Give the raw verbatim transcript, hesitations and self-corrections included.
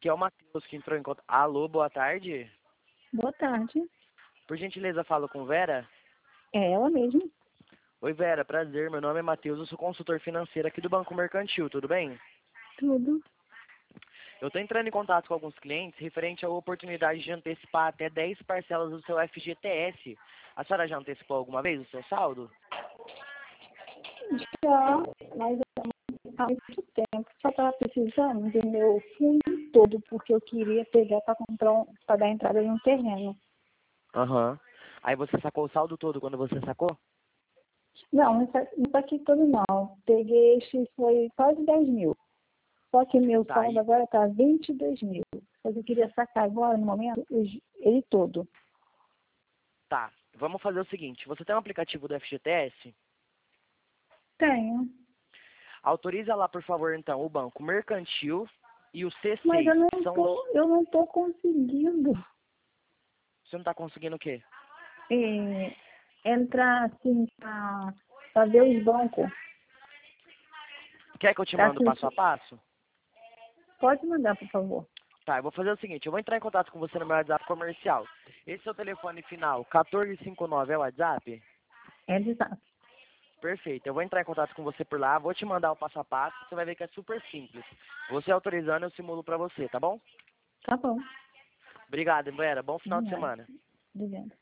que é o Matheus que entrou em contato. Alô, boa tarde. Boa tarde. Por gentileza, falo com Vera? É ela mesmo? Oi, Vera, prazer. Meu nome é Matheus, eu sou consultor financeiro aqui do Banco Mercantil, tudo bem? Tudo. Eu estou entrando em contato com alguns clientes referente à oportunidade de antecipar até dez parcelas do seu F G T S. A senhora já antecipou alguma vez o seu saldo? Já, mas há muito tempo. Só estava precisando do meu fundo todo, porque eu queria pegar para comprar, um, para dar entrada em um terreno. Aham. Aí você sacou o saldo todo quando você sacou? Não, não sa- não saquei todo não. Peguei, este foi quase dez mil. Só que meu Tá, saldo aí, agora está vinte e dois mil. Mas eu queria sacar agora, no momento, os- ele todo. tá. Vamos fazer o seguinte, você tem um aplicativo do F G T S? Tenho. Autoriza lá, por favor, então, o Banco Mercantil e o Mas C seis, eu não que são os... tô, eu não tô conseguindo. Você não está conseguindo o quê? É, entrar assim para ver os bancos. Quer que eu te Tá mando assim, passo a passo? pode mandar, por favor. Tá, eu vou fazer o seguinte, eu vou entrar em contato com você no meu WhatsApp comercial. Esse é o telefone final, um quatro cinco nove é o WhatsApp? É exato. Perfeito, eu vou entrar em contato com você por lá, vou te mandar o passo a passo, você vai ver que é super simples. Você autorizando, eu simulo pra você, tá bom? Tá bom. Obrigado, Vera, bom final de Obrigada. semana. Obrigada.